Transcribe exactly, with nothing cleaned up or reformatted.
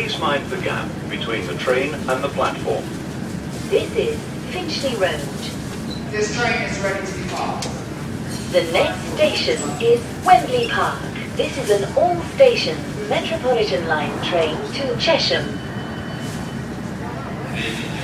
Please mind the gap between the train and the platform. This is Finchley Road. This train is ready to depart. The next station is Wembley Park. This is an all-stations Metropolitan Line train to Chesham.